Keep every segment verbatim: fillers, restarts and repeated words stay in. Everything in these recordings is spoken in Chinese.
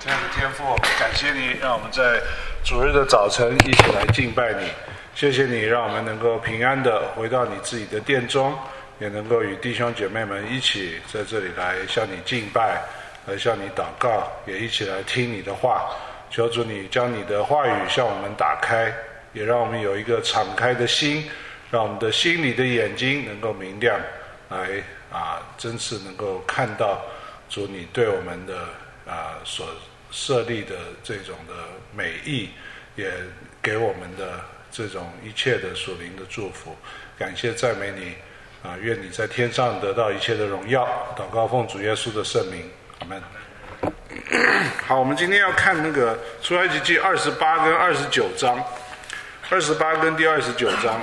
亲爱的天父，感谢你让我们在主日的早晨一起来敬拜你，谢谢你让我们能够平安的回到你自己的殿中，也能够与弟兄姐妹们一起在这里来向你敬拜，来向你祷告，也一起来听你的话。求主你将你的话语向我们打开，也让我们有一个敞开的心，让我们的心里的眼睛能够明亮，来啊，真是能够看到主你对我们的啊所设立的这种的美意，也给我们的这种一切的属灵的祝福。感谢赞美你啊！愿你在天上得到一切的荣耀。祷告奉主耶稣的圣名，阿们。好，我们今天要看那个出埃及记二十八跟二十九章，二十八跟第二十九章。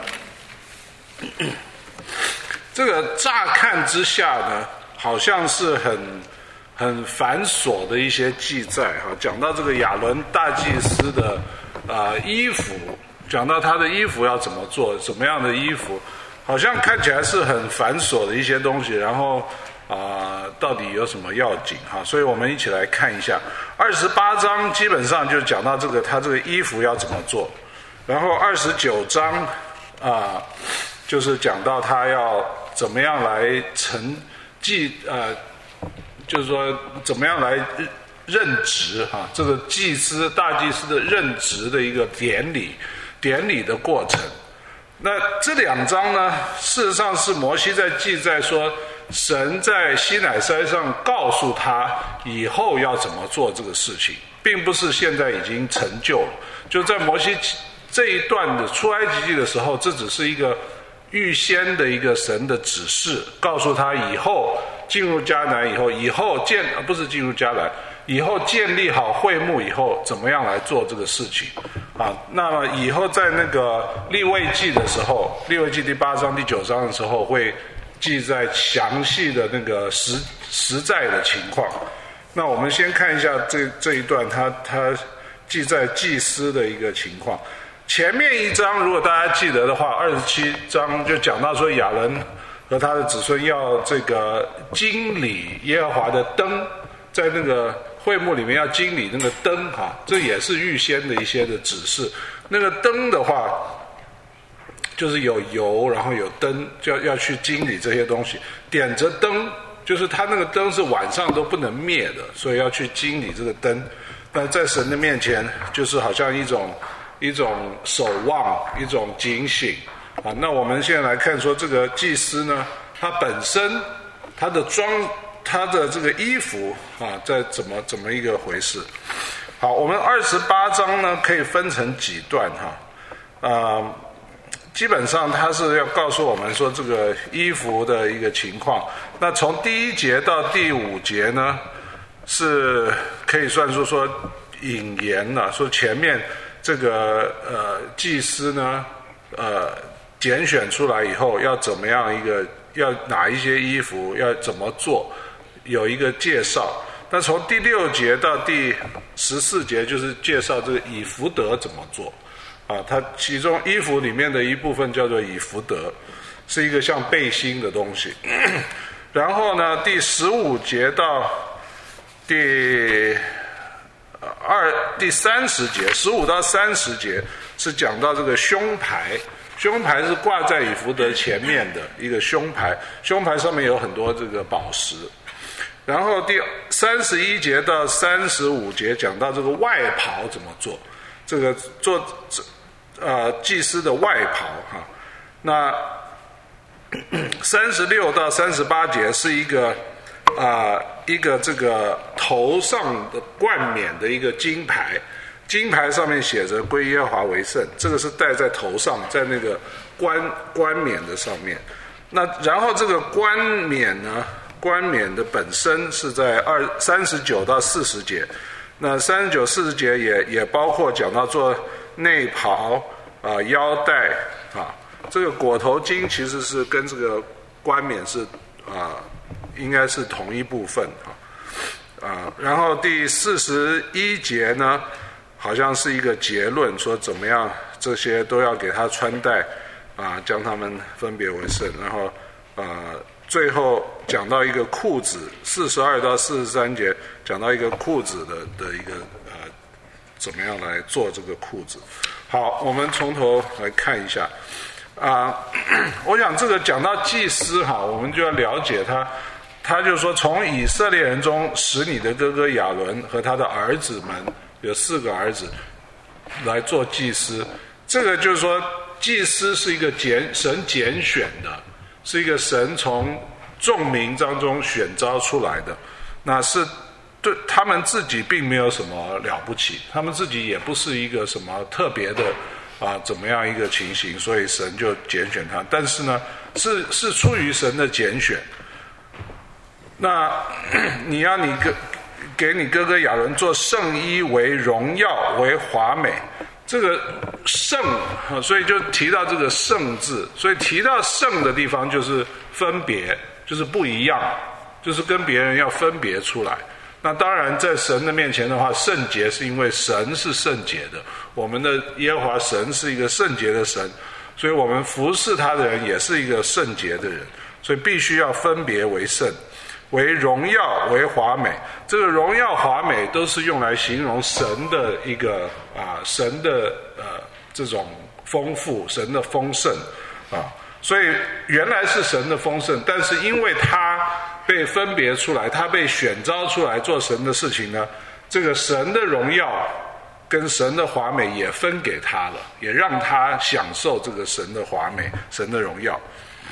这个乍看之下呢，好像是很很繁琐的一些记载哈，讲到这个亚伦大祭司的啊、呃、衣服，讲到他的衣服要怎么做，什么样的衣服，好像看起来是很繁琐的一些东西，然后啊、呃、到底有什么要紧哈？所以我们一起来看一下二十八章，基本上就讲到这个他这个衣服要怎么做，然后二十九章啊、呃、就是讲到他要怎么样来承继呃。就是说怎么样来任职哈、啊，这个祭司大祭司的任职的一个典礼典礼的过程。那这两章呢，事实上是摩西在记载说，神在西乃山上告诉他以后要怎么做这个事情，并不是现在已经成就了。就在摩西这一段的出埃及记的时候，这只是一个预先的一个神的指示，告诉他以后进入迦南以后，以后建不是进入迦南，以后建立好会幕以后，怎么样来做这个事情啊？那么以后在那个利未记的时候，利未记第八章、第九章的时候，会记载详细的那个实实在的情况。那我们先看一下这这一段，他他记载祭司的一个情况。前面一章如果大家记得的话，二十七章就讲到说亚伦和他的子孙要这个经理耶和华的灯，在那个会幕里面要经理那个灯哈，这也是预先的一些的指示。那个灯的话，就是有油，然后有灯，就要要去经理这些东西。点着灯，就是他那个灯是晚上都不能灭的，所以要去经理这个灯。那在神的面前，就是好像一种一种守望，一种警醒。啊，那我们现在来看说，这个祭司呢，他本身他的装他的这个衣服啊，在怎么怎么一个回事？好，我们二十八章呢可以分成几段哈，呃，基本上他是要告诉我们说这个衣服的一个情况。那从第一节到第五节呢，是可以算是说引言了，说前面这个呃祭司呢，呃。拣选出来以后要怎么样一个，要哪一些衣服要怎么做，有一个介绍。那从第六节到第十四节就是介绍这个以弗得怎么做啊，它其中衣服里面的一部分叫做以弗得，是一个像背心的东西。然后呢，第十五节到第二第三十节，十五到三十节是讲到这个胸牌。胸牌是挂在以弗得前面的一个胸牌，胸牌上面有很多这个宝石。然后第三十一节到三十五节讲到这个外袍怎么做，这个做呃祭司的外袍哈。那三十六到三十八节是一个啊、呃、一个这个头上的冠冕的一个金牌。金牌上面写着归耶和华为圣，这个是戴在头上，在那个冠冠冕的上面。那然后这个冠冕呢，冠冕的本身是在二三十九到四十节。那三十九、四十节也也包括讲到做内袍啊、呃、腰带啊，这个裹头巾其实是跟这个冠冕是啊、呃、应该是同一部分啊啊。然后第四十一节呢，好像是一个结论，说怎么样这些都要给他穿戴啊，将他们分别为圣，然后呃最后讲到一个裤子，四十二到四十三节讲到一个裤子的的一个呃，怎么样来做这个裤子。好，我们从头来看一下啊、呃，我想这个讲到祭司哈，我们就要了解他，他就说从以色列人中使你的哥哥亚伦和他的儿子们，有四个儿子来做祭司。这个就是说，祭司是一个拣神拣选的。是一个神从众民当中选召出来的，那是对他们自己并没有什么了不起，他们自己也不是一个什么特别的啊怎么样一个情形，所以神就拣选他。但是呢，是是出于神的拣选。那你要你哥给你哥哥亚伦做圣衣，为荣耀，为华美。这个圣，所以就提到这个圣字，所以提到圣的地方就是分别，就是不一样，就是跟别人要分别出来。那当然在神的面前的话，圣洁是因为神是圣洁的，我们的耶和华神是一个圣洁的神，所以我们服侍他的人也是一个圣洁的人，所以必须要分别为圣，为荣耀，为华美。这个荣耀华美都是用来形容神的一个啊，神的呃这种丰富，神的丰盛啊。所以原来是神的丰盛，但是因为他被分别出来，他被选召出来做神的事情呢，这个神的荣耀跟神的华美也分给他了，也让他享受这个神的华美，神的荣耀。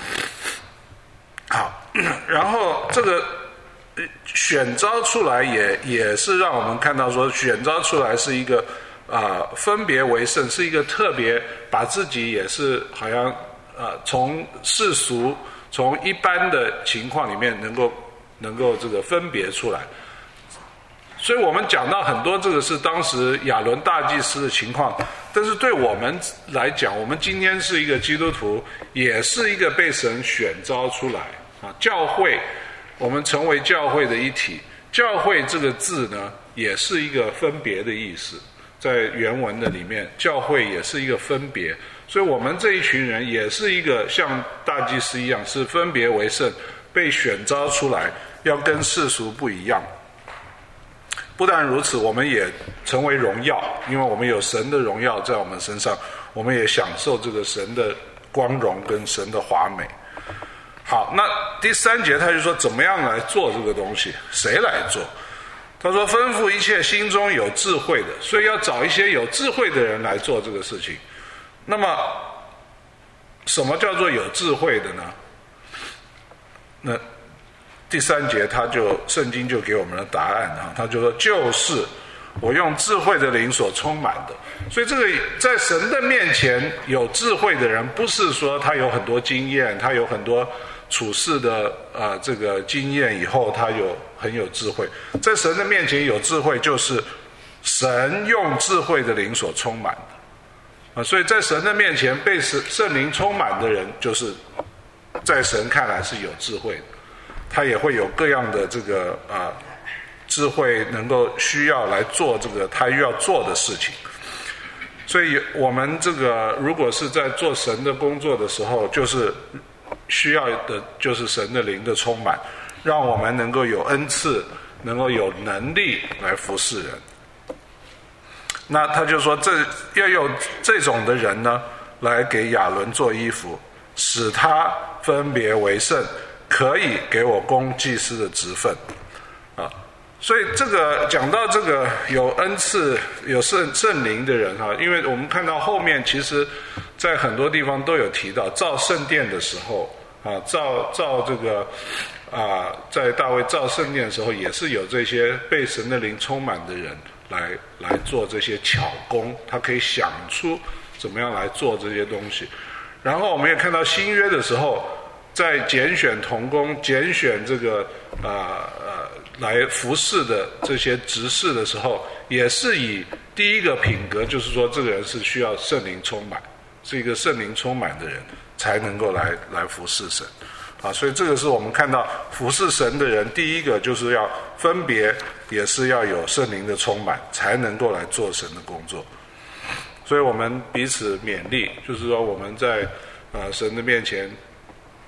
好，然后这个选召出来也也是让我们看到说，选召出来是一个啊、呃、分别为圣，是一个特别把自己也是好像呃从世俗从一般的情况里面能够能够这个分别出来。所以我们讲到很多这个是当时亚伦大祭司的情况，但是对我们来讲，我们今天是一个基督徒，也是一个被神选召出来啊。教会，我们成为教会的一体。教会这个字呢，也是一个分别的意思，在原文的里面，教会也是一个分别。所以我们这一群人也是一个像大祭司一样，是分别为圣，被选召出来，要跟世俗不一样。不但如此，我们也成为荣耀，因为我们有神的荣耀在我们身上，我们也享受这个神的光荣跟神的华美。好，那第三节他就说怎么样来做这个东西，谁来做？他说吩咐一切心中有智慧的，所以要找一些有智慧的人来做这个事情。那么什么叫做有智慧的呢？那第三节他就圣经就给我们的答案啊，他就说就是我用智慧的灵所充满的。所以这个在神的面前有智慧的人，不是说他有很多经验，他有很多处事的呃这个经验以后他有很有智慧。在神的面前有智慧，就是神用智慧的灵所充满的啊。所以在神的面前被圣灵充满的人，就是在神看来是有智慧的。他也会有各样的这个啊、呃、智慧，能够需要来做这个他要做的事情。所以我们这个如果是在做神的工作的时候，就是需要的就是神的灵的充满，让我们能够有恩赐，能够有能力来服侍人。那他就说这要有这种的人呢，来给亚伦做衣服，使他分别为圣，可以给我供祭司的职分啊。所以这个讲到这个有恩赐有圣圣灵的人哈，因为我们看到后面其实在很多地方都有提到，造圣殿的时候啊，造造这个啊，在大卫造圣殿的时候，也是有这些被神的灵充满的人来来做这些巧工，他可以想出怎么样来做这些东西。然后我们也看到新约的时候，在拣选同工、拣选这个呃呃来服侍的这些执事的时候，也是以第一个品格，就是说这个人是需要圣灵充满，是一个圣灵充满的人，才能够来来服侍神啊。所以这个是我们看到服侍神的人，第一个就是要分别，也是要有圣灵的充满，才能够来做神的工作。所以我们彼此勉励，就是说我们在呃神的面前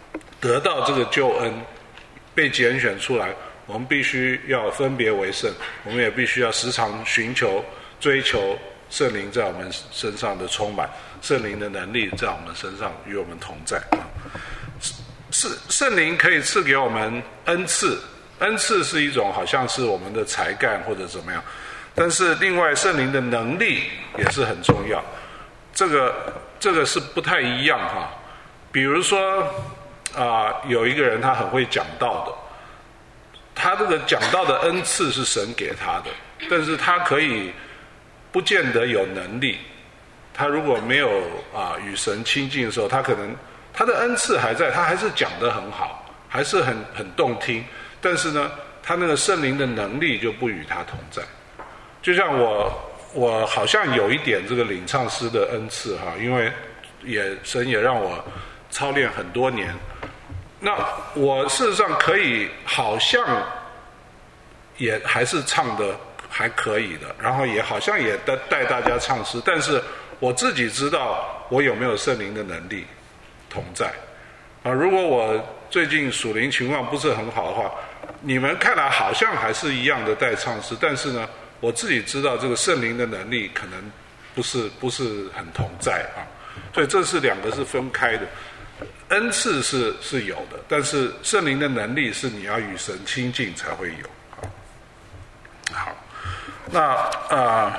得到这个救恩，被拣选出来，我们必须要分别为圣，我们也必须要时常寻求、追求圣灵在我们身上的充满，圣灵的能力在我们身上与我们同在。是圣灵可以赐给我们恩赐，恩赐是一种好像是我们的才干或者怎么样，但是另外圣灵的能力也是很重要，这个这个是不太一样哈。比如说啊、呃，有一个人他很会讲道的，他这个讲道的恩赐是神给他的，但是他可以不见得有能力。他如果没有啊、呃、与神亲近的时候，他可能他的恩赐还在，他还是讲得很好，还是很很动听，但是呢，他那个圣灵的能力就不与他同在。就像我，我好像有一点这个领唱诗的恩赐哈，因为也神也让我操练很多年。那我事实上可以，好像也还是唱的还可以的，然后也好像也带带大家唱诗，但是我自己知道我有没有圣灵的能力同在啊。如果我最近属灵情况不是很好的话，你们看来好像还是一样的带唱诗，但是呢，我自己知道这个圣灵的能力可能不是不是很同在啊。所以这是两个是分开的。恩赐是是有的，但是圣灵的能力是你要与神亲近才会有。好，那啊，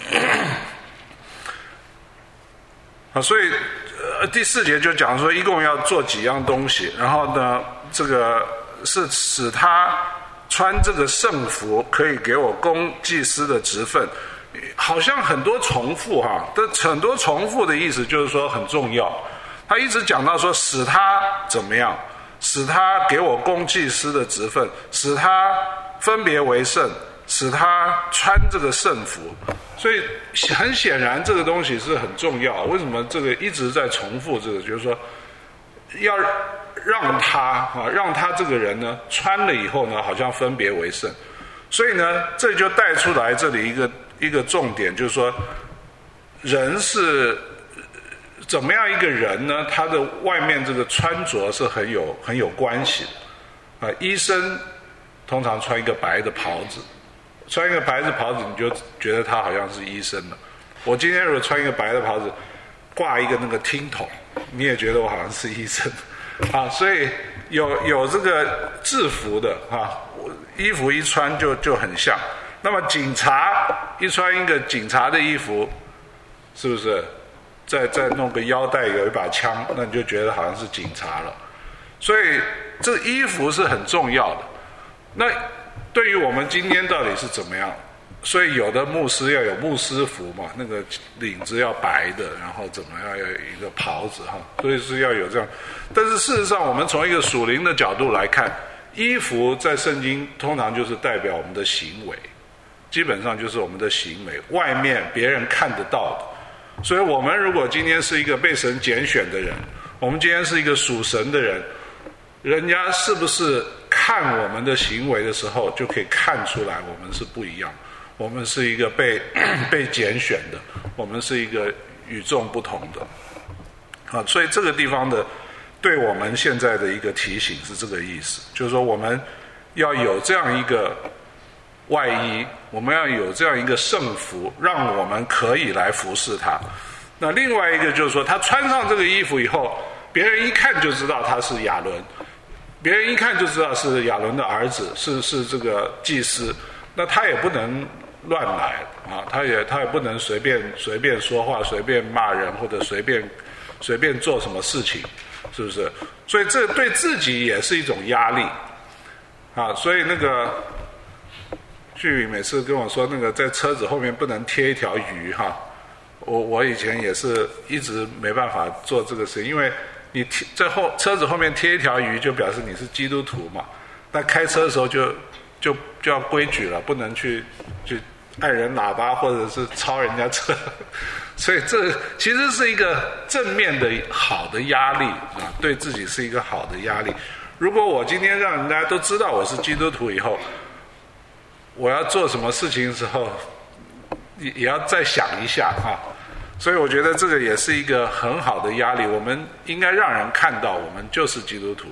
好，所以呃第四节就讲说，一共要做几样东西，然后呢，这个是使他穿这个圣服，可以给我供祭司的职分。好像很多重复哈，但很多重复的意思就是说很重要。他一直讲到说，使他怎么样，使他给我供祭司的职分，使他分别为圣，使他穿这个圣服。所以很显然这个东西是很重要。为什么这个一直在重复这个？就是说要让他啊，让他这个人呢穿了以后呢，好像分别为圣。所以呢，这就带出来这里一个一个重点，就是说人是怎么样一个人呢？他的外面这个穿着是很有很有关系的啊。医生通常穿一个白的袍子，穿一个白的袍子，你就觉得他好像是医生了。我今天如果穿一个白的袍子，挂一个那个听筒，你也觉得我好像是医生啊。所以有有这个制服的啊，衣服一穿就就很像。那么警察一穿一个警察的衣服，是不是？再再弄个腰带，有一把枪，那你就觉得好像是警察了。所以这衣服是很重要的。那对于我们今天到底是怎么样？所以有的牧师要有牧师服嘛，那个领子要白的，然后怎么样要有一个袍子哈，所以是要有这样。但是事实上，我们从一个属灵的角度来看，衣服在圣经通常就是代表我们的行为，基本上就是我们的行为，外面别人看得到的。所以我们如果今天是一个被神拣选的人，我们今天是一个属神的人，人家是不是看我们的行为的时候，就可以看出来我们是不一样，我们是一个被被拣选的，我们是一个与众不同的啊。所以这个地方的对我们现在的一个提醒是这个意思，就是说我们要有这样一个外衣，我们要有这样一个圣服，让我们可以来服侍他。那另外一个就是说，他穿上这个衣服以后，别人一看就知道他是亚伦，别人一看就知道是亚伦的儿子，是是这个祭司。那他也不能乱来啊，他也他也不能随便随便说话，随便骂人，或者随便随便做什么事情，是不是？所以这对自己也是一种压力啊。所以那个旭宇每次跟我说，那个在车子后面不能贴一条鱼哈，我我以前也是一直没办法做这个事，因为你贴在后车子后面贴一条鱼，就表示你是基督徒嘛。那开车的时候就就就要规矩了，不能去去按人喇叭或者是超人家车，所以这其实是一个正面的好的压力啊，对自己是一个好的压力。如果我今天让人家都知道我是基督徒以后，我要做什么事情的时候，也也要再想一下哈。所以我觉得这个也是一个很好的压力，我们应该让人看到我们就是基督徒，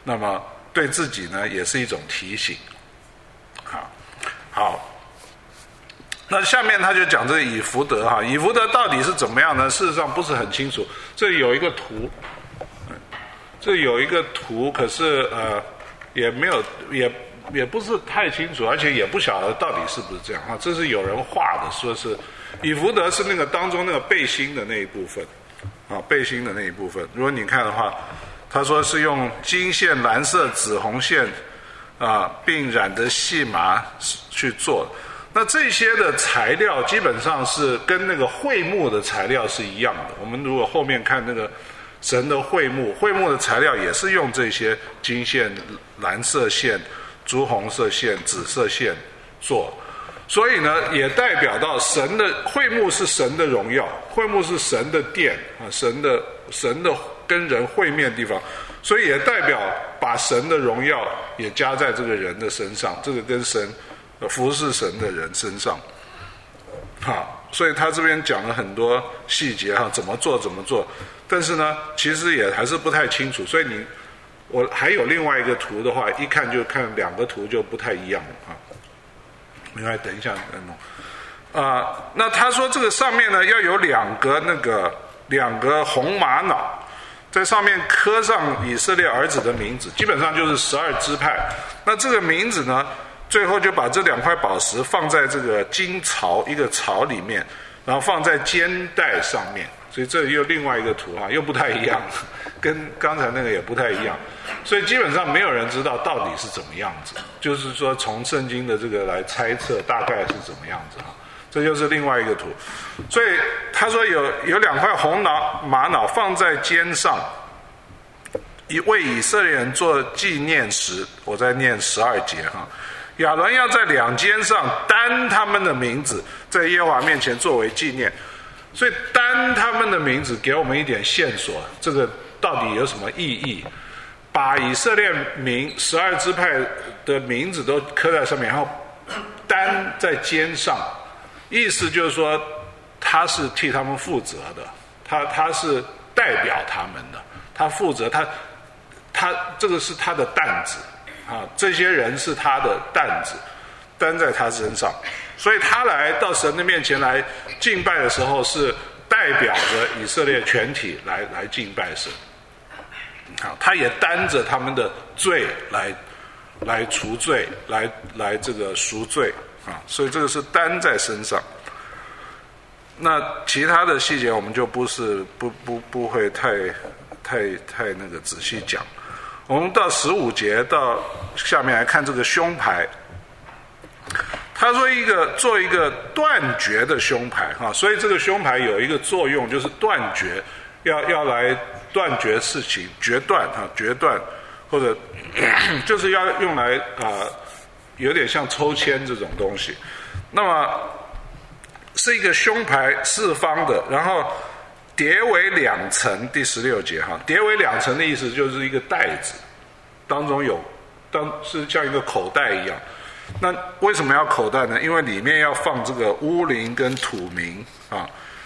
那么对自己呢也是一种提醒。好，好。那下面他就讲这个以福德哈，以福德到底是怎么样呢？事实上不是很清楚。这里有一个图，这里有一个图，可是呃也没有也也不是太清楚，而且也不晓得到底是不是这样啊。这是有人画的，说是以福德是那个当中那个背心的那一部分啊，背心的那一部分。如果你看的话，他说是用金线、蓝色、紫红线啊，并染的细麻去做。那这些的材料基本上是跟那个会幕的材料是一样的。我们如果后面看那个神的会幕，会幕的材料也是用这些金线、蓝色线、朱红色线、紫色线做，所以呢，也代表到神的会幕是神的荣耀，会幕是神的殿啊，神的神的跟人会面的地方，所以也代表把神的荣耀也加在这个人的身上，这个跟神服侍神的人身上，好，所以他这边讲了很多细节哈，怎么做怎么做，但是呢，其实也还是不太清楚。所以你，我还有另外一个图的话，一看就看两个图就不太一样了啊。另外，等一下再弄啊。那他说这个上面呢要有两个那个两个红玛瑙，在上面刻上以色列儿子的名字，基本上就是十二支派。那这个名字呢？最后就把这两块宝石放在这个金槽一个槽里面，然后放在肩带上面，所以这又另外一个图啊，又不太一样，跟刚才那个也不太一样，所以基本上没有人知道到底是怎么样子，就是说从圣经的这个来猜测大概是怎么样子啊，这就是另外一个图。所以他说有有两块红玛玛瑙放在肩上，为以色列人做纪念时，我在念十二节哈。亚伦要在两肩上担他们的名字，在耶和华面前作为纪念。所以担他们的名字给我们一点线索，这个到底有什么意义？把以色列民十二支派的名字都刻在上面，然后担在肩上，意思就是说他是替他们负责的，他他是代表他们的，他负责他他这个是他的担子。啊，这些人是他的担子，担在他身上，所以他来到神的面前来敬拜的时候，是代表着以色列全体来来敬拜神。好，他也担着他们的罪来来除罪，来来这个赎罪啊，所以这个是担在身上。那其他的细节我们就不是不不不会太太太那个仔细讲。我们到十五节到下面来看这个胸牌，他说一个做一个断绝的胸牌哈，所以这个胸牌有一个作用，就是断绝，要要来断绝事情，决断哈，决断或者就是要用来啊、呃，有点像抽签这种东西。那么是一个胸牌四方的，然后叠为两层，第十六节哈，叠为两层的意思就是一个袋子，当中有当是像一个口袋一样。那为什么要口袋呢？因为里面要放这个乌灵跟土明啊。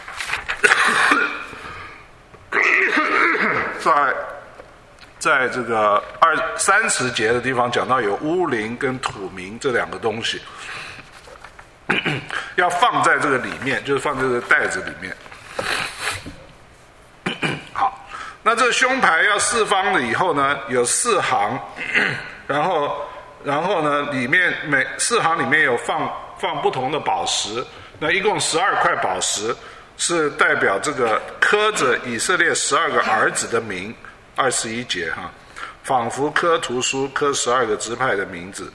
在在这个二三十节的地方讲到有乌灵跟土明这两个东西，要放在这个里面，就是放在这个袋子里面。好，那这个胸牌要四方的以后呢，有四行，然后然后呢，里面每四行里面有放放不同的宝石，那一共十二块宝石，是代表这个刻着以色列十二个儿子的名，二十一节哈，仿佛刻图书，刻十二个支派的名字。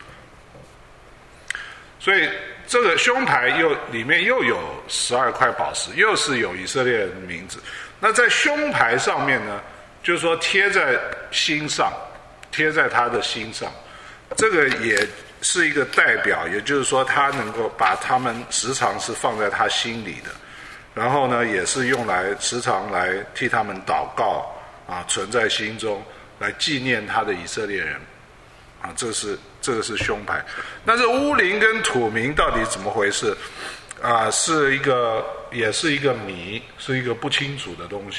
所以这个胸牌又里面又有十二块宝石，又是有以色列人的名字。那在胸牌上面呢，就是说贴在心上，贴在他的心上，这个也是一个代表，也就是说他能够把他们时常是放在他心里的，然后呢也是用来时常来替他们祷告啊，存在心中，来纪念他的以色列人啊，这是这个是胸牌。那这乌灵跟土明到底怎么回事啊？是一个也是一个谜，是一个不清楚的东西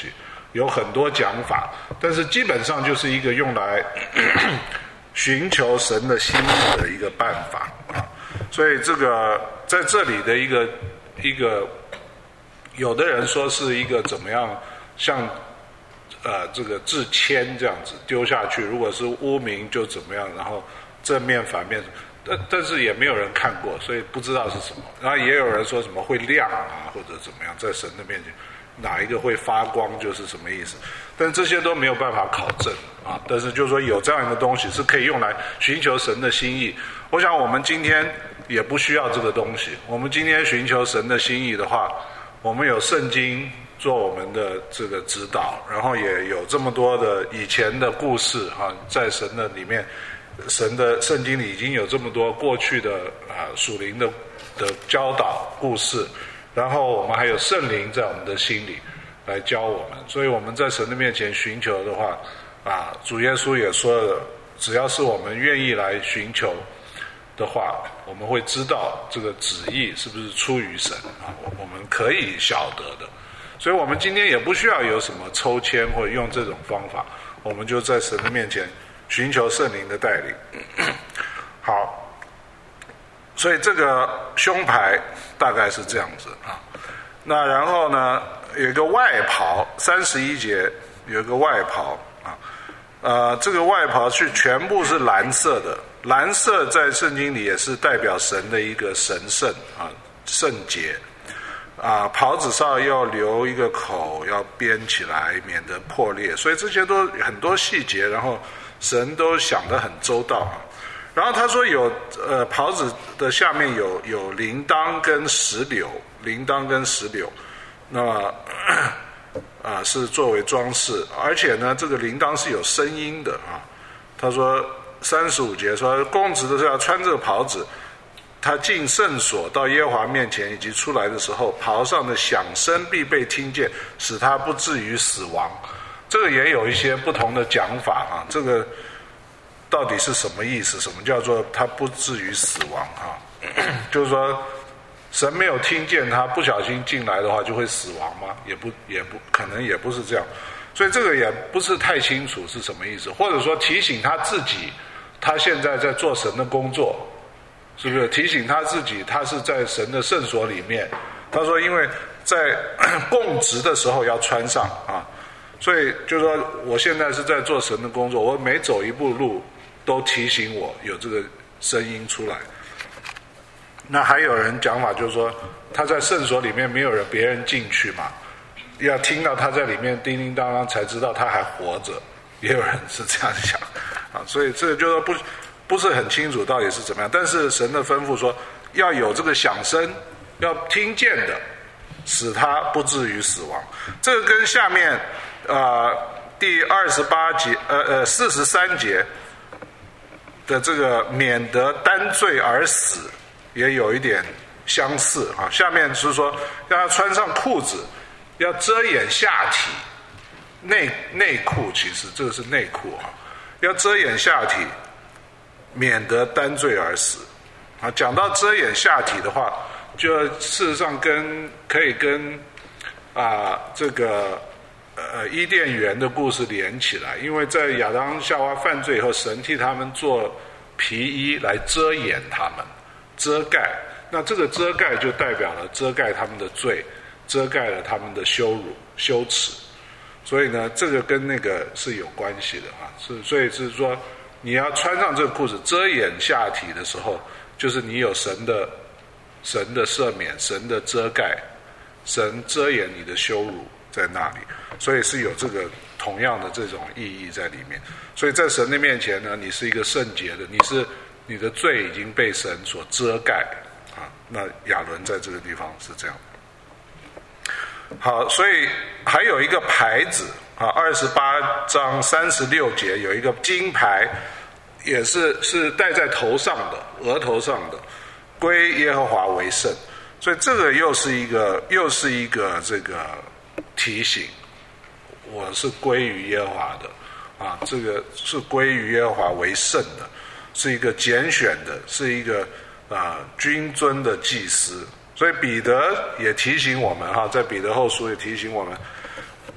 有很多讲法，但是基本上就是一个用来寻求神的心意的一个办法啊。所以这个在这里的一个一个，有的人说是一个怎么样，像呃这个致签这样子丢下去，如果是污名就怎么样，然后正面反面，但但是也没有人看过，所以不知道是什么。然后也有人说什么会亮啊，或者怎么样，在神的面前哪一个会发光就是什么意思，但这些都没有办法考证啊。但是就是说有这样一个东西是可以用来寻求神的心意。我想我们今天也不需要这个东西，我们今天寻求神的心意的话，我们有圣经做我们的这个指导，然后也有这么多的以前的故事啊，在神的里面，神的圣经里已经有这么多过去的啊属灵的的教导故事，然后我们还有圣灵在我们的心里来教我们，所以我们在神的面前寻求的话啊，主耶稣也说了，只要是我们愿意来寻求的话，我们会知道这个旨意是不是出于神啊，我们可以晓得的。所以我们今天也不需要有什么抽签或者用这种方法，我们就在神的面前寻求圣灵的带领。好，所以这个胸牌大概是这样子啊。那然后呢，有一个外袍，三十一节有一个外袍啊，呃，这个外袍是全部是蓝色的，蓝色在圣经里也是代表神的一个神圣啊，圣洁啊，袍子上要留一个口，要编起来，免得破裂，所以这些都很多细节，然后神都想得很周到啊。然后他说有呃袍子的下面有有铃铛跟石榴，铃铛跟石榴，那么啊是作为装饰，而且呢这个铃铛是有声音的啊。他说三十五节说，公子的是要穿这个袍子，他进圣所到耶和华面前以及出来的时候，袍上的响声必被听见，使他不至于死亡。这个也有一些不同的讲法啊，这个到底是什么意思？什么叫做他不至于死亡啊？就是说神没有听见他不小心进来的话就会死亡吗？也不也不可能，也不是这样。所以这个也不是太清楚是什么意思，或者说提醒他自己他现在在做神的工作，是不是提醒他自己他是在神的圣所里面。他说因为在供职的时候要穿上啊，所以就是说我现在是在做神的工作，我每走一步路都提醒我有这个声音出来。那还有人讲法就是说他在圣所里面没有人别人进去嘛，要听到他在里面叮叮当当才知道他还活着，也有人是这样想啊。所以这个就是不不是很清楚到底是怎么样，但是神的吩咐说要有这个响声，要听见的，使他不至于死亡。这个跟下面呃第二十八节呃呃四十三节的这个免得担罪而死也有一点相似啊。下面是说让他穿上裤子，要遮掩下体，内内裤，其实这个是内裤啊，要遮掩下体，免得担罪而死啊。讲到遮掩下体的话，就事实上跟可以跟啊这个呃伊甸园的故事连起来，因为在亚当夏娃犯罪以后，神替他们做皮衣来遮掩他们，遮盖。那这个遮盖就代表了遮盖他们的罪，遮盖了他们的羞辱羞耻。所以呢这个跟那个是有关系的啊，是所以是说你要穿上这个裤子遮掩下体的时候，就是你有神的神的赦免，神的遮盖，神遮掩你的羞辱在那里，所以是有这个同样的这种意义在里面。所以在神的面前呢，你是一个圣洁的，你是你的罪已经被神所遮盖啊。那亚伦在这个地方是这样。好，所以还有一个牌子啊，二十八章三十六节有一个金牌，也是是戴在头上的，额头上的，归耶和华为圣。所以这个又是一个又是一个这个提醒，我是归于耶和华的啊，这个是归于耶和华为圣的，是一个拣选的，是一个啊君尊的祭司。所以彼得也提醒我们哈，在彼得后书也提醒我们，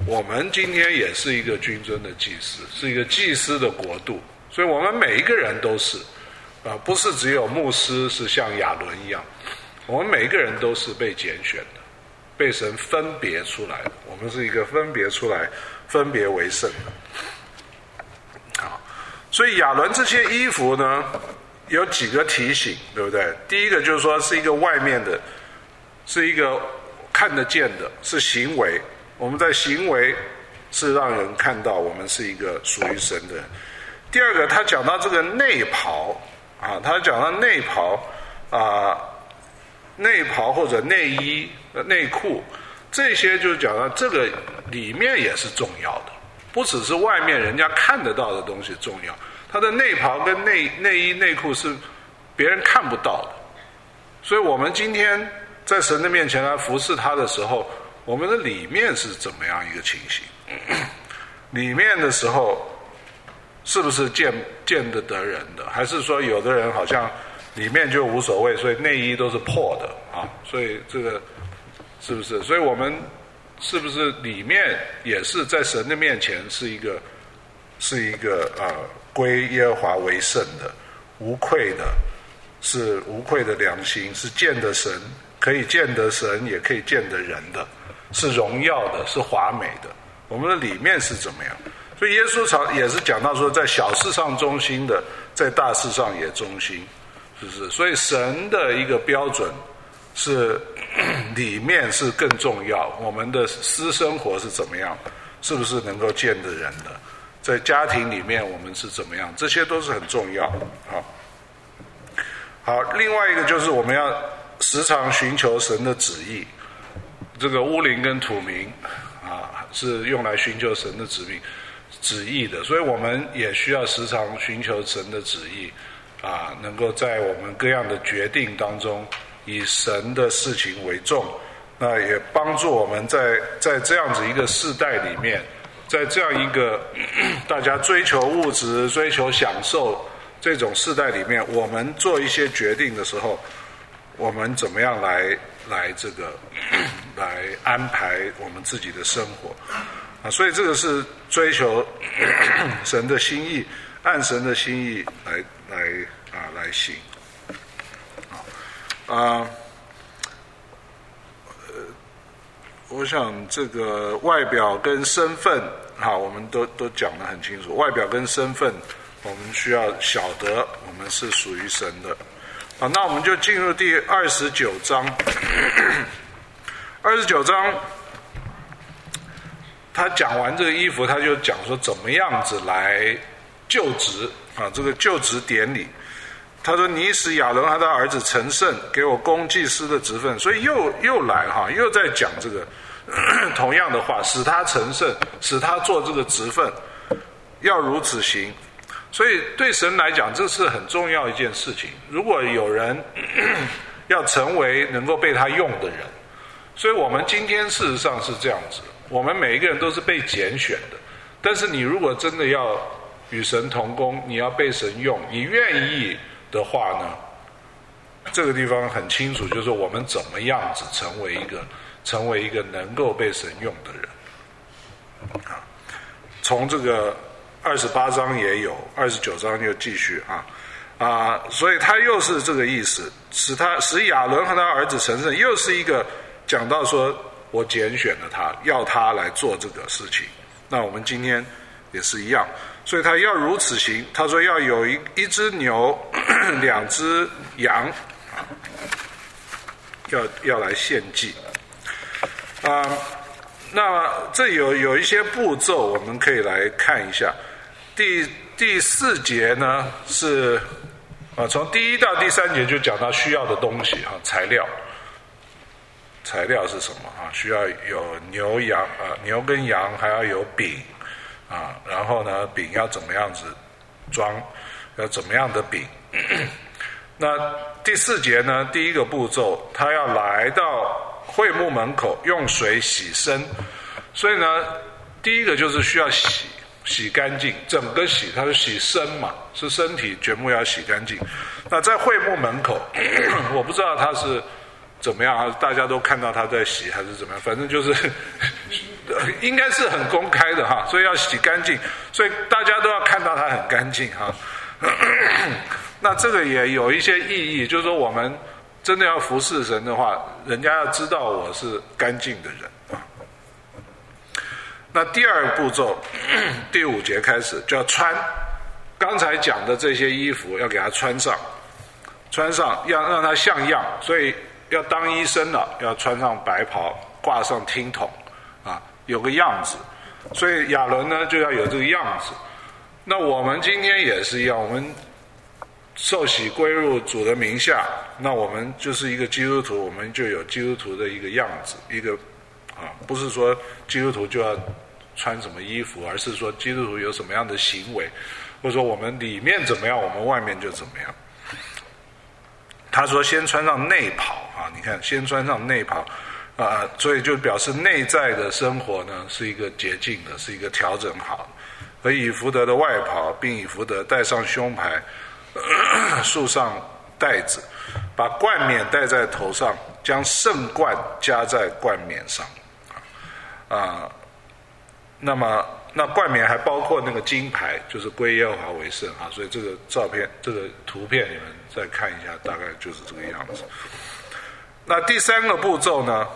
我们今天也是一个君尊的祭司，是一个祭司的国度，所以我们每一个人都是啊、呃，不是只有牧师是像亚伦一样，我们每一个人都是被拣选的，被神分别出来的，我们是一个分别出来分别为圣的。好，所以亚伦这些衣服呢有几个提醒，对不对？第一个就是说是一个外面的，是一个看得见的，是行为，我们在行为是让人看到我们是一个属于神的人。第二个他讲到这个内袍啊，他讲到内袍啊，内袍或者内衣、内裤，这些就是讲到这个里面也是重要的，不只是外面人家看得到的东西重要，他的内袍跟内内衣内裤是别人看不到的。所以我们今天在神的面前来服侍他的时候，我们的里面是怎么样一个情形？里面的时候是不是见见得得人的，还是说有的人好像里面就无所谓，所以内衣都是破的啊？所以这个是不是？所以我们是不是里面也是在神的面前是一个是一个呃归耶和华为圣的，无愧的，是无愧的良心，是见得神，可以见得神，也可以见得人的，是荣耀的，是华美的。我们的里面是怎么样？所以耶稣常也是讲到说，在小事上忠心的，在大事上也忠心，是不是？所以神的一个标准是里面是更重要，我们的私生活是怎么样，是不是能够见得人的，在家庭里面我们是怎么样，这些都是很重要。好，好，另外一个就是我们要时常寻求神的旨意，这个乌灵跟土明啊，是用来寻求神的旨意旨意的，所以我们也需要时常寻求神的旨意啊，能够在我们各样的决定当中以神的事情为重，那也帮助我们在在这样子一个世代里面，在这样一个大家追求物质、追求享受这种世代里面，我们做一些决定的时候，我们怎么样来来这个来安排我们自己的生活啊？所以这个是追求神的心意，按神的心意来来啊来行啊啊。我想这个外表跟身份啊，我们都都讲得很清楚。外表跟身份，我们需要晓得我们是属于神的。好，那我们就进入第二十九章。二十九章，他讲完这个衣服，他就讲说怎么样子来就职啊，这个就职典礼。他说：“你使亚伦和他儿子成圣，给我供祭司的职分。”所以又又来哈，又在讲这个同样的话，使他成圣，使他做这个职分，要如此行。所以对神来讲，这是很重要一件事情。如果有人要成为能够被他用的人，所以我们今天事实上是这样子，我们每一个人都是被拣选的。但是你如果真的要与神同工，你要被神用，你愿意的话呢，这个地方很清楚，就是我们怎么样子成为一个成为一个能够被神用的人啊。从这个二十八章也有，二十九章又继续啊啊，所以他又是这个意思，使他使亚伦和他儿子成圣，又是一个讲到说我拣选了他，要他来做这个事情。那我们今天也是一样。所以他要如此行，他说要有一一只牛，两只羊，要要来献祭啊。那这有有一些步骤，我们可以来看一下。第第四节呢是啊，从第一到第三节就讲到需要的东西啊，材料。材料是什么啊？需要有牛羊啊，牛跟羊，还要有饼。啊，然后呢，饼要怎么样子装，要怎么样的饼？那第四节呢，第一个步骤，他要来到会幕门口，用水洗身。所以呢，第一个就是需要洗，洗干净，整个洗，他是洗身嘛，是身体全部要洗干净。那在会幕门口，我不知道他是怎么样，大家都看到他在洗还是怎么样，反正就是应该是很公开的哈，所以要洗干净，所以大家都要看到它很干净哈。那这个也有一些意义，就是说我们真的要服侍神的话，人家要知道我是干净的人啊。那第二步骤，第五节开始就要穿，刚才讲的这些衣服要给他穿上，穿上要让他像样，所以要当医生了，要穿上白袍，挂上听筒啊，有个样子。所以亚伦呢就要有这个样子。那我们今天也是一样，我们受洗归入主的名下，那我们就是一个基督徒，我们就有基督徒的一个样子，一个啊，不是说基督徒就要穿什么衣服，而是说基督徒有什么样的行为，或者说我们里面怎么样，我们外面就怎么样。他说先穿上内袍啊，你看先穿上内袍啊，所以就表示内在的生活呢是一个洁净的，是一个调整好的。和以弗得的外袍，并以弗得戴上胸牌，束上带子，把冠冕戴在头上，将圣冠加在冠冕上啊。那么那冠冕还包括那个金牌，就是归耶和华为圣啊。所以这个照片这个图片你们再看一下，大概就是这个样子。那第三个步骤呢，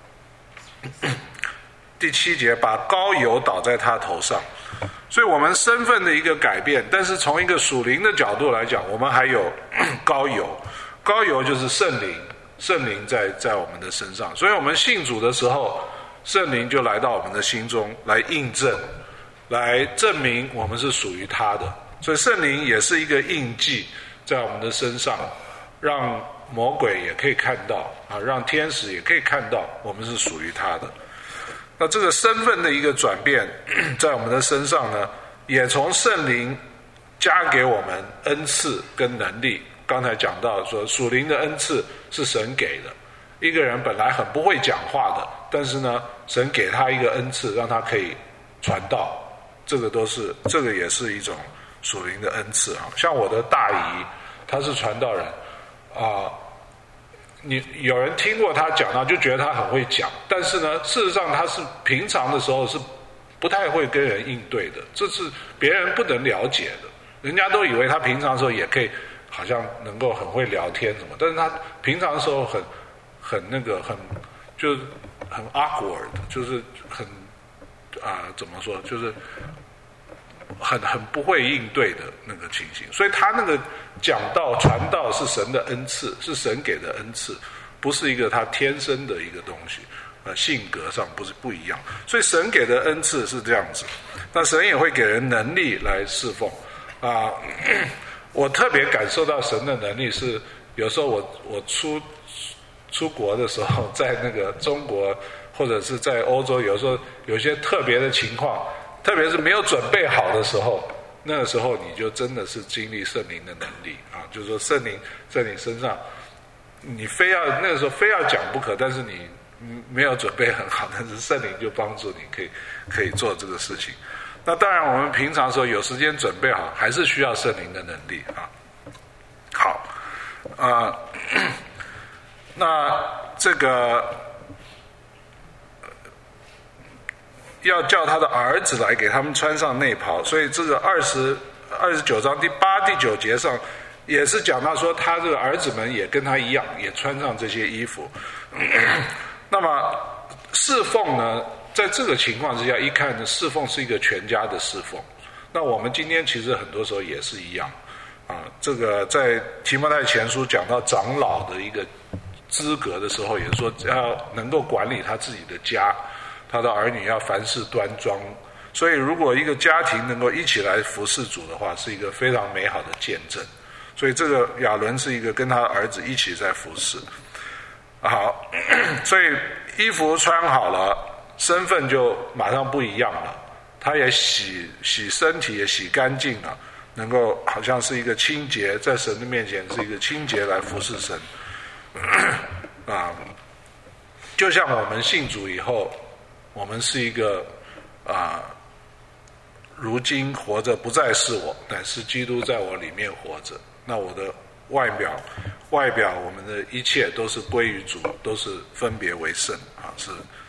第七节，把膏油倒在他头上。所以我们身份的一个改变，但是从一个属灵的角度来讲，我们还有膏油，膏油就是圣灵，圣灵在在我们的身上。所以我们信主的时候，圣灵就来到我们的心中，来印证，来证明我们是属于他的。所以圣灵也是一个印记在我们的身上，让魔鬼也可以看到啊，让天使也可以看到我们是属于他的。那这个身份的一个转变在我们的身上呢，也从圣灵加给我们恩赐跟能力。刚才讲到说属灵的恩赐是神给的，一个人本来很不会讲话的，但是呢神给他一个恩赐，让他可以传道，这个都是这个也是一种属灵的恩赐啊。像我的大姨她是传道人啊，你有人听过他讲到，就觉得他很会讲，但是呢，事实上他是平常的时候是不太会跟人应对的，这是别人不能了解的。人家都以为他平常的时候也可以，好像能够很会聊天什么，但是他平常的时候很很那个很就是很 awkward， 就是很啊、呃、怎么说，就是很很不会应对的那个情形。所以他那个讲道传道是神的恩赐，是神给的恩赐，不是一个他天生的一个东西，呃，性格上不是不一样。所以神给的恩赐是这样子，那神也会给人能力来侍奉啊、呃。我特别感受到神的能力是，有时候我我出出国的时候，在那个中国或者是在欧洲，有时候有些特别的情况，特别是没有准备好的时候，那个时候你就真的是经历圣灵的能力啊，就是说圣灵在你身上，你非要那个时候非要讲不可，但是你没有准备很好，但是圣灵就帮助你可以可以做这个事情。那当然我们平常的时候有时间准备好，还是需要圣灵的能力啊。好啊、呃，那这个要叫他的儿子来给他们穿上内袍，所以这个二十二十九章第八、第九节上也是讲到说，他这个儿子们也跟他一样，也穿上这些衣服。那么侍奉呢，在这个情况之下，一看呢，侍奉是一个全家的侍奉。那我们今天其实很多时候也是一样啊。这个在提摩太前书讲到长老的一个资格的时候，也说要能够管理他自己的家。他的儿女要凡事端庄，所以如果一个家庭能够一起来服侍主的话，是一个非常美好的见证。所以这个亚伦是一个跟他的儿子一起在服侍。好，所以衣服穿好了，身份就马上不一样了。他也洗洗身体，也洗干净了，能够好像是一个清洁，在神的面前是一个清洁来服侍神。啊，就像我们信主以后，我们是一个啊，如今活着不再是我，乃是基督在我里面活着。那我的外表，外表我们的一切都是归于主，都是分别为圣啊，是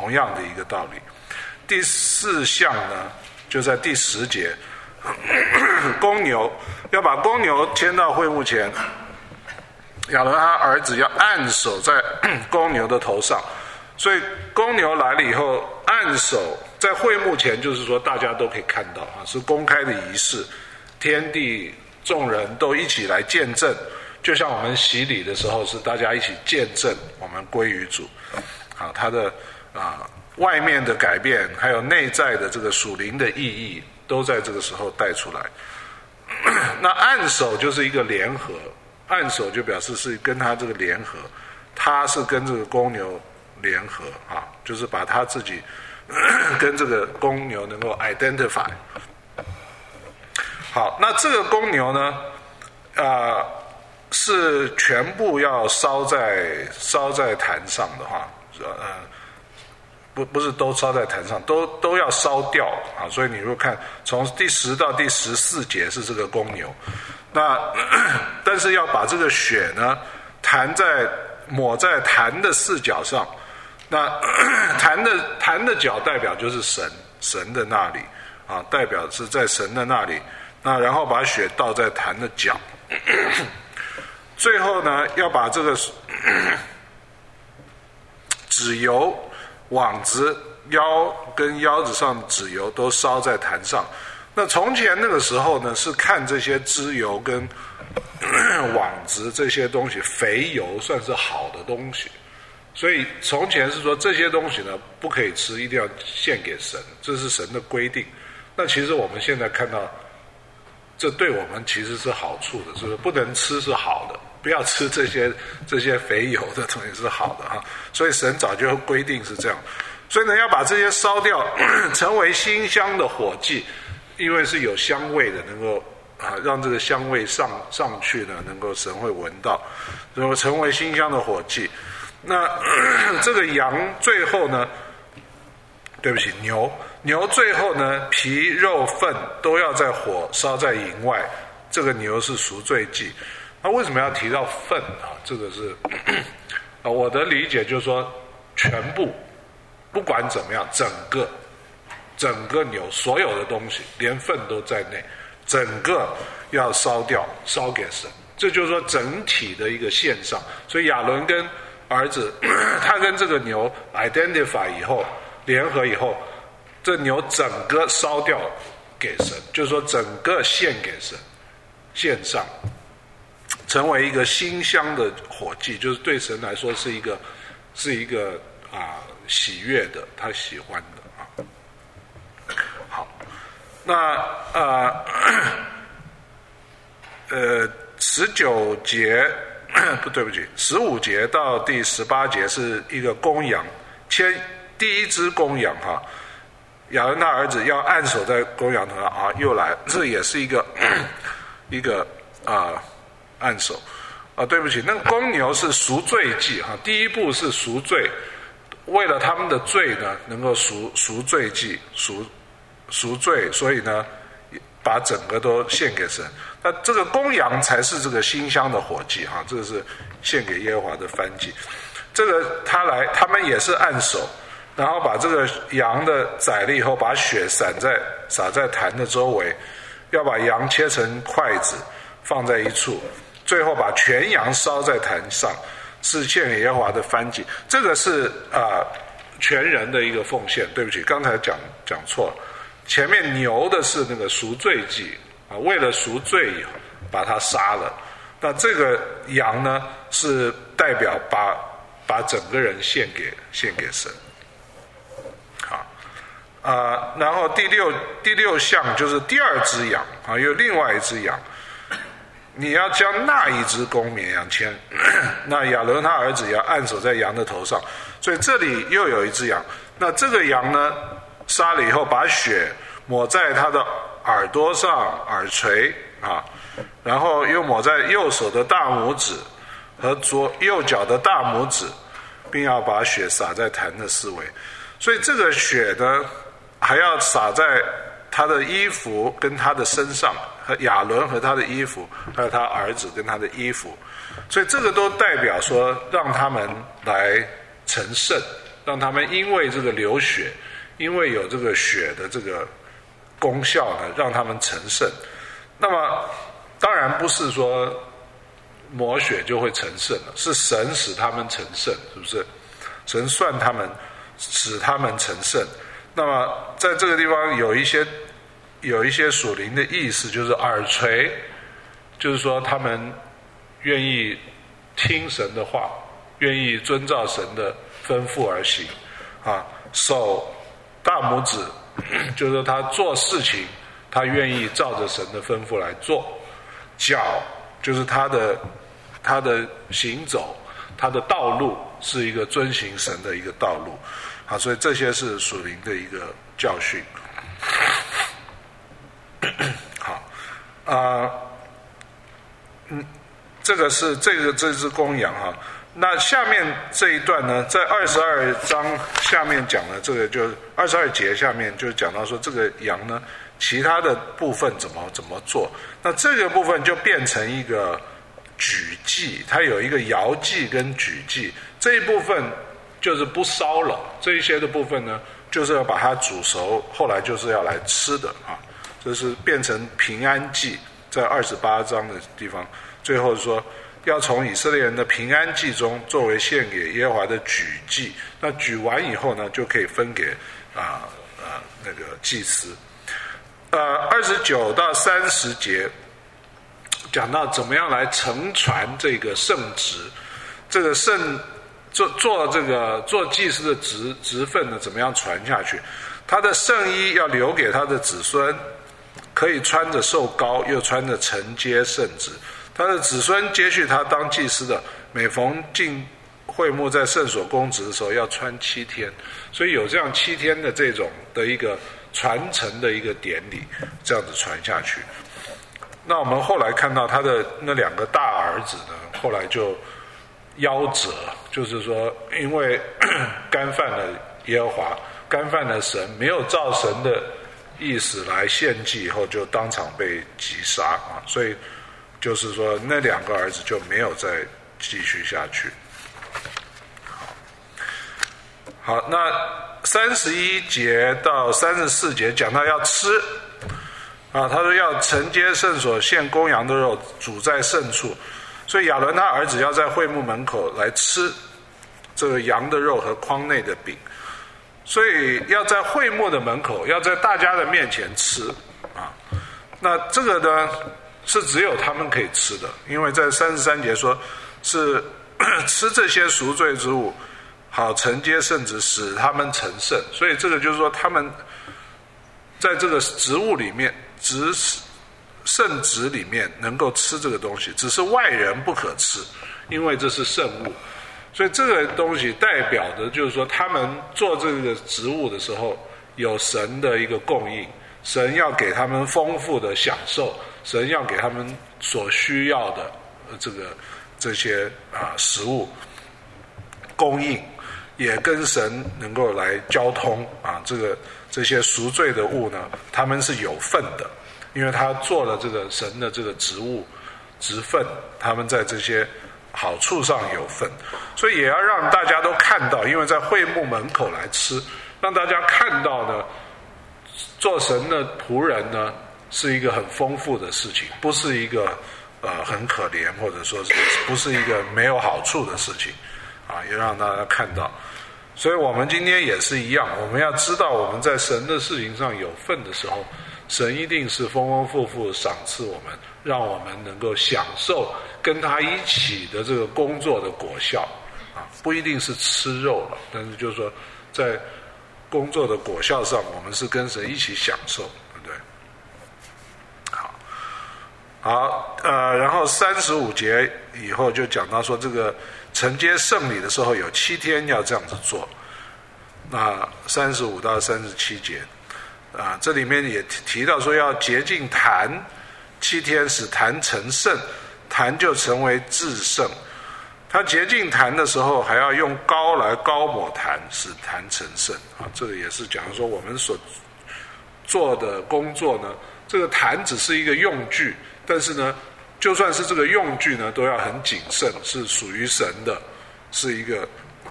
同样的一个道理。第四项呢，就在第十节，公牛要把公牛牵到会幕前，亚伦他儿子要按手在公牛的头上，所以公牛来了以后按手在会幕前，就是说大家都可以看到啊，是公开的仪式，天地众人都一起来见证，就像我们洗礼的时候是大家一起见证我们归于主啊，他的啊外面的改变还有内在的这个属灵的意义都在这个时候带出来。那按手就是一个联合，按手就表示是跟他这个联合，他是跟这个公牛联合啊，就是把他自己跟这个公牛能够 identify。 好，那这个公牛呢呃是全部要烧在烧在坛上的话，呃不不是都烧在坛上，都都要烧掉啊。所以你如果看从第十到第十四节是这个公牛，那但是要把这个血呢弹在抹在坛的四角上，那坛的坛的角代表就是神神的那里啊，代表是在神的那里，那然后把血倒在坛的角，最后呢要把这个脂油网子腰跟腰子上脂油都烧在坛上。那从前那个时候呢是看这些脂油跟网子这些东西，肥油算是好的东西，所以从前是说这些东西呢不可以吃，一定要献给神，这是神的规定。那其实我们现在看到这对我们其实是好处的，是不是？不能吃是好的，不要吃这些这些肥油的东西是好的哈。所以神早就规定是这样，所以呢要把这些烧掉，成为馨香的火祭，因为是有香味的，能够啊让这个香味上上去呢，能够神会闻到，然后成为馨香的火祭。那这个羊最后呢，对不起，牛牛最后呢皮肉粪都要在火烧在营外，这个牛是赎罪祭。那为什么要提到粪啊？这个是啊，我的理解就是说，全部不管怎么样，整个整个牛所有的东西，连粪都在内，整个要烧掉，烧给神。这就是说整体的一个献上。所以亚伦跟儿子，他跟这个牛 identify 以后，联合以后，这牛整个烧掉给神，就是说整个献给神，献上。成为一个馨香的火祭，就是对神来说是一个是一个啊喜悦的，他喜欢的啊。好，那啊呃十九节不对不起，十五节到第十八节是一个公羊，牵第一只公羊哈，亚伦他儿子要按手在公羊头上啊，又来，这也是一个一个啊。按手啊，对不起，那个公牛是赎罪祭哈，第一步是赎罪，为了他们的罪呢，能够赎赎罪祭，赎赎罪，所以呢，把整个都献给神。那这个公羊才是这个馨香的火祭哈，这个是献给耶和华的燔祭。这个他来，他们也是按手，然后把这个羊的宰了以后，把血洒在洒在坛的周围，要把羊切成筷子放在一处。最后把全羊烧在坛上，是献给耶和华的燔祭。这个是啊、呃、全人的一个奉献。对不起，刚才讲讲错了。前面牛的是那个赎罪祭啊，为了赎罪把它杀了。那这个羊呢，是代表把把整个人献给献给神。好啊、呃，然后第六第六项就是第二只羊啊，有另外一只羊。你要将那一只公绵羊牵，那亚伦他儿子也要按手在羊的头上，所以这里又有一只羊。那这个羊呢，杀了以后，把血抹在他的耳朵上、耳垂啊，然后又抹在右手的大拇指和左右脚的大拇指，并要把血洒在坛的四围。所以这个血呢，还要洒在他的衣服跟他的身上，和亚伦和他的衣服，还有他儿子跟他的衣服，所以这个都代表说让他们来成圣让他们因为这个流血，因为有这个血的这个功效呢，让他们成圣。那么当然不是说抹血就会成圣了，是神使他们成圣，是不是？神算他们，使他们成圣。那么在这个地方有一些有一些属灵的意思，就是耳垂，就是说他们愿意听神的话，愿意遵照神的吩咐而行啊。手，大拇指，就是说他做事情他愿意照着神的吩咐来做。脚，就是他的他的行走，他的道路是一个遵行神的一个道路啊。所以这些是属灵的一个教训。好啊、呃，嗯，这个是这个这只公羊哈。那下面这一段呢，在二十二章下面讲的这个，就二十二节下面就讲到说，这个羊呢，其他的部分怎么怎么做？那这个部分就变成一个举祭，它有一个摇祭跟举祭，这一部分就是不烧了，这一些的部分呢，就是要把它煮熟，后来就是要来吃的啊。这是变成平安祭，在二十八章的地方，最后说要从以色列人的平安祭中作为献给耶和华的举祭。那举完以后呢，就可以分给啊啊那个祭司。呃，二十九到三十节讲到怎么样来承传这个圣职，这个圣做做这个做祭司的职职分呢，怎么样传下去？他的圣衣要留给他的子孙，可以穿着受膏，又穿着承接圣职。他的子孙接续他当祭司的，每逢进会幕在圣所供职的时候，要穿七天。所以有这样七天的这种的一个传承的一个典礼，这样子传下去。那我们后来看到他的那两个大儿子呢，后来就夭折，就是说因为干犯了耶和华，干犯了神，没有照神的意思来献祭，以后就当场被击杀啊。所以就是说那两个儿子就没有再继续下去。好，那三十一节到三十四节讲到要吃啊，他说要承接圣所献公羊的肉，煮在圣处。所以亚伦他儿子要在会幕门口来吃这个羊的肉和筐内的饼，所以要在会幕的门口，要在大家的面前吃啊。那这个呢是只有他们可以吃的，因为在三十三节说是吃这些赎罪之物，好承接圣职，使他们成圣。所以这个就是说他们在这个职务里面，职圣职里面能够吃这个东西，只是外人不可吃，因为这是圣物。所以这个东西代表的就是说他们做这个职务的时候有神的一个供应，神要给他们丰富的享受，神要给他们所需要的这个这些啊食物供应，也跟神能够来交通啊。这个这些赎罪的物呢，他们是有份的，因为他做了这个神的这个职务职分，他们在这些好处上有份。所以也要让大家都看到，因为在会幕门口来吃，让大家看到呢，做神的仆人呢是一个很丰富的事情，不是一个呃很可怜，或者说是不是一个没有好处的事情啊，也让大家看到。所以我们今天也是一样，我们要知道我们在神的事情上有份的时候，神一定是丰丰富富赏赐我们，让我们能够享受跟他一起的这个工作的果效啊，不一定是吃肉了，但是就是说在工作的果效上，我们是跟神一起享受，对不对？好，好，呃，然后三十五节以后就讲到说，这个承接圣礼的时候有七天要这样子做。那三十五到三十七节啊，这里面也提到说要洁净坛七天，使坛成圣，坛就成为至圣。他洁净坛的时候，还要用膏来膏抹坛，使坛成圣啊。这个也是讲说我们所做的工作呢，这个坛只是一个用具，但是呢，就算是这个用具呢，都要很谨慎，是属于神的，是一个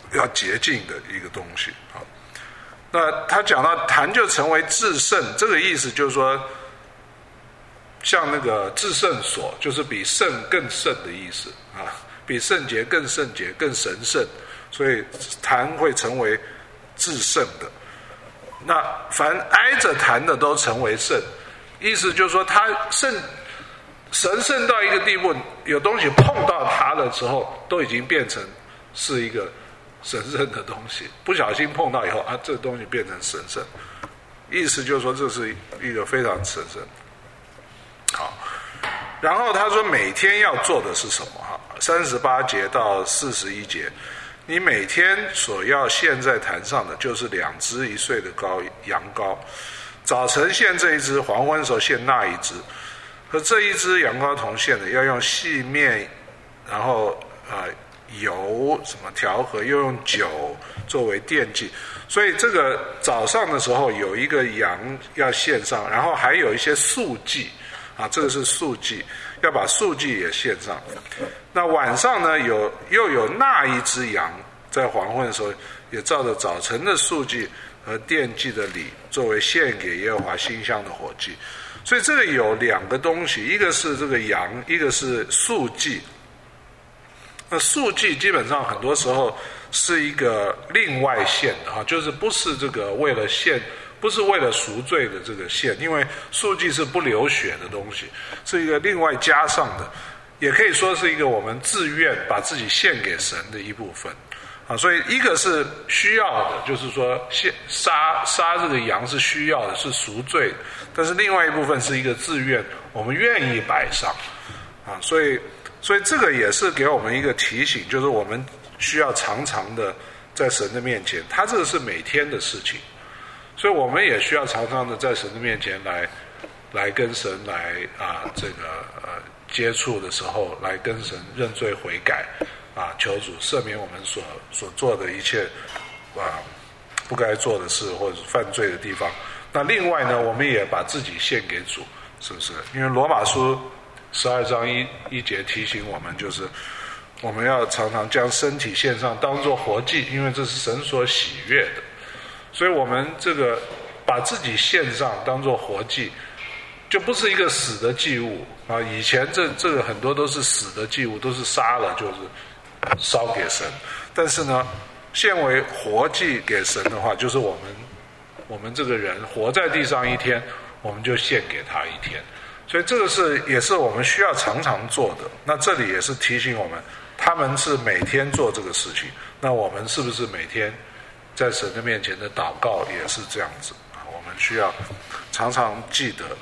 要洁净的一个东西啊。那他讲到坛就成为至圣，这个意思就是说，像那个至圣所，就是比圣更圣的意思啊，比圣洁更圣洁、更神圣，所以坛会成为至圣的。那凡挨着坛的都成为圣，意思就是说，他圣神圣到一个地步，有东西碰到它的时候，都已经变成是一个神圣的东西。不小心碰到以后啊，这个东西变成神圣，意思就是说，这是一个非常神圣。好，然后他说每天要做的是什么？哈，三十八节到四十一节，你每天所要献在坛上的，就是两只一岁的羔羊羔，早晨献这一只，黄昏的时候献那一只。和这一只羊羔同献的，要用细面，然后呃油什么调和，又用酒作为奠祭。所以这个早上的时候有一个羊要献上，然后还有一些素祭啊，这个是素祭，要把素祭也献上。那晚上呢，有又有那一只羊，在黄昏的时候也照着早晨的素祭和奠祭的礼，作为献给耶和华馨香的火祭。所以这个有两个东西，一个是这个羊，一个是素祭。那素祭基本上很多时候是一个另外献的哈，就是不是这个为了献，不是为了赎罪的这个献，因为素祭是不流血的东西，是一个另外加上的，也可以说是一个我们自愿把自己献给神的一部分。啊，所以一个是需要的，就是说杀杀这个羊是需要的，是赎罪的，但是另外一部分是一个自愿，我们愿意摆上，啊，所以所以这个也是给我们一个提醒，就是我们需要常常的在神的面前，他这个是每天的事情，所以我们也需要常常的在神的面前来来跟神来啊这个呃接触的时候，来跟神认罪悔改。啊，求主赦免我们所所做的一切啊不该做的事或者是犯罪的地方。那另外呢，我们也把自己献给主，是不是？因为罗马书十二章一一节提醒我们，就是我们要常常将身体献上，当作活祭，因为这是神所喜悦的。所以我们这个把自己献上，当作活祭，就不是一个死的祭物啊。以前这这个很多都是死的祭物，都是杀了就是烧给神，但是呢，献为活祭给神的话，就是我们我们这个人活在地上一天，我们就献给他一天。所以这个是也是我们需要常常做的。那这里也是提醒我们，他们是每天做这个事情，那我们是不是每天在神的面前的祷告也是这样子？我们需要常常记得。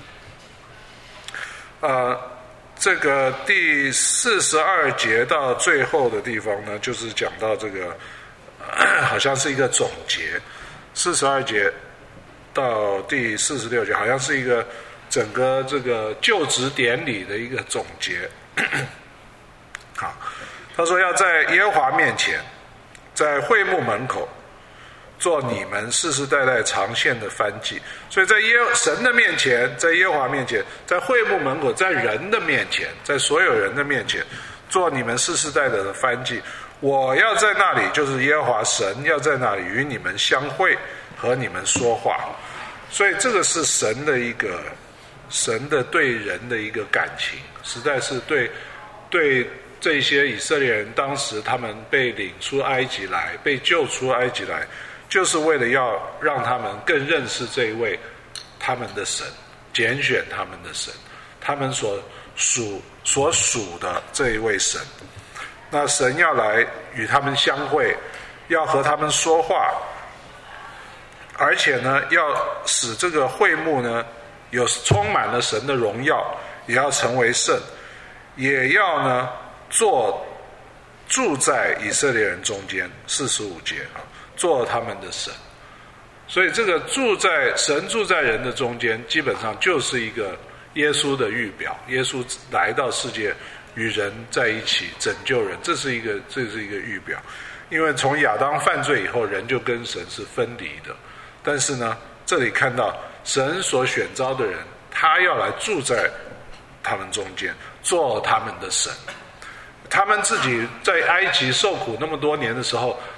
呃。这个第四十二节到最后的地方呢，就是讲到这个，呃、好像是一个总结。四十二节到第四十六节，好像是一个整个这个就职典礼的一个总结。好，他说要在耶和华面前，在会幕门口，做你们世世代代常献的燔祭。所以在耶神的面前，在耶和华面前，在会幕门口，在人的面前，在所有人的面前，做你们世世代代的燔祭。我要在那里，就是耶和华神要在那里与你们相会，和你们说话。所以这个是神的一个神的对人的一个感情，实在是对对这些以色列人当时他们被领出埃及来，被救出埃及来，就是为了要让他们更认识这一位他们的神，拣选他们的神，他们所属所属的这一位神。那神要来与他们相会，要和他们说话，而且呢，要使这个会幕呢有充满了神的荣耀，也要成为圣，也要呢做住在以色列人中间。四十五节啊，做他们的神。所以这个住在神住在人的中间，基本上就是一个耶稣的预表。耶稣来到世界与人在一起拯救人，这是一个这是一个预表。因为从亚当犯罪以后，人就跟神是分离的。但是呢，这里看到神所选召的人，他要来住在他们中间，做他们的神。他们自己在埃及受苦那么多年的时候，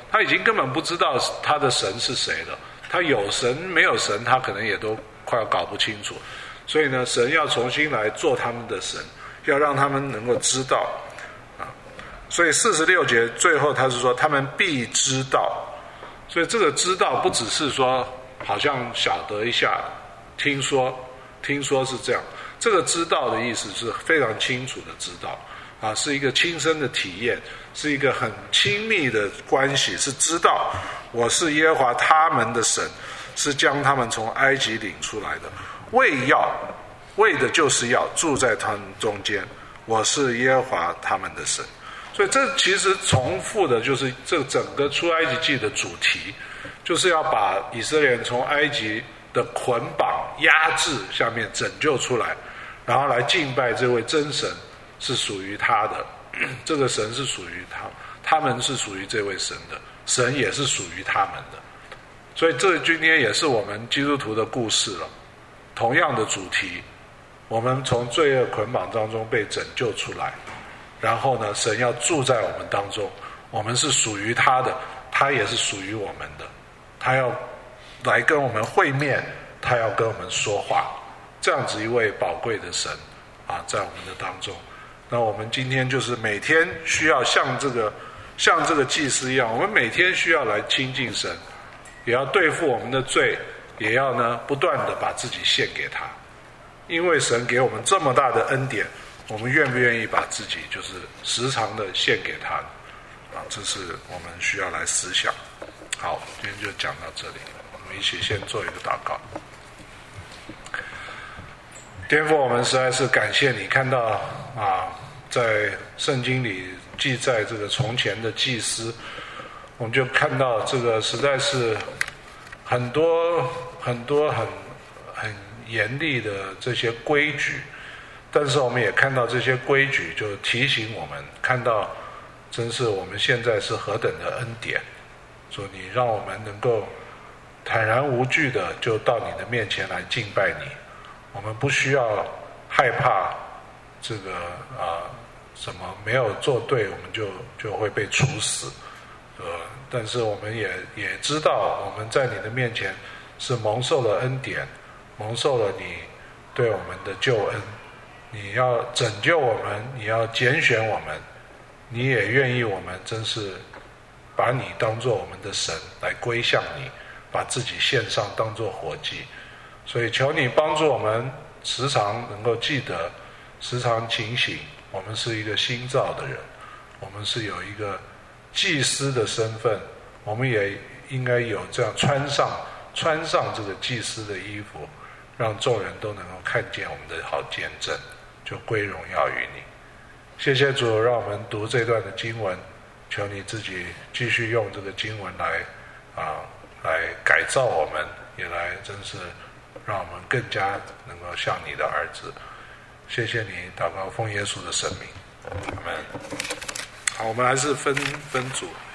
他已经根本不知道他的神是谁了。他有神没有神，他可能也都快要搞不清楚。所以呢，神要重新来做他们的神，要让他们能够知道啊。所以四十六节最后他是说，他们必知道。所以这个知道不只是说好像晓得一下，听说听说是这样。这个知道的意思是非常清楚的知道啊，是一个亲身的体验，是一个很亲密的关系，是知道我是耶和华他们的神，是将他们从埃及领出来的，为要为的就是要住在他们中间，我是耶和华他们的神。所以这其实重复的就是这整个出埃及记的主题，就是要把以色列人从埃及的捆绑压制下面拯救出来，然后来敬拜这位真神是属于他的，这个神是属于他，他们是属于这位神的，神也是属于他们的。所以这今天也是我们基督徒的故事了，同样的主题，我们从罪恶捆绑当中被拯救出来，然后呢，神要住在我们当中，我们是属于他的，他也是属于我们的，他要来跟我们会面，他要跟我们说话，这样子一位宝贵的神啊，在我们的当中。那我们今天就是每天需要像这个像这个祭司一样，我们每天需要来亲近神，也要对付我们的罪，也要呢不断的把自己献给他。因为神给我们这么大的恩典，我们愿不愿意把自己就是时常的献给他啊？这是我们需要来思想。好，今天就讲到这里，我们一起先做一个祷告。天父，我们实在是感谢你，看到啊，在圣经里记载这个从前的祭司，我们就看到这个实在是很多很多很很严厉的这些规矩，但是我们也看到这些规矩就提醒我们，看到真是我们现在是何等的恩典，说你让我们能够坦然无惧的就到你的面前来敬拜你，我们不需要害怕这个啊、呃、什么没有做对我们就就会被处死，呃，但是我们也也知道我们在你的面前是蒙受了恩典，蒙受了你对我们的救恩，你要拯救我们，你要拣选我们，你也愿意我们真是把你当作我们的神来归向你，把自己献上当作活祭。所以求你帮助我们时常能够记得，时常警醒，我们是一个新造的人，我们是有一个祭司的身份，我们也应该有这样穿上穿上这个祭司的衣服，让众人都能够看见我们的好见证，就归荣耀于你。谢谢主，让我们读这段的经文，求你自己继续用这个经文来啊来改造我们，也来真是让我们更加能够像你的儿子。谢谢你，祷告奉耶稣的圣名，阿们。好，我们还是分分组。